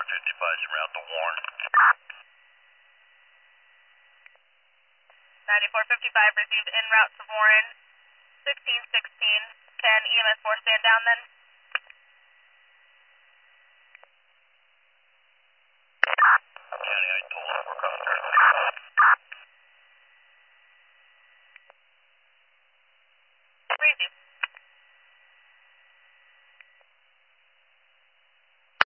9455 en route to Warren. 9455 received en route to Warren. 1616. Can EMS 4 stand down then? County, I told him we're coming through. Ready.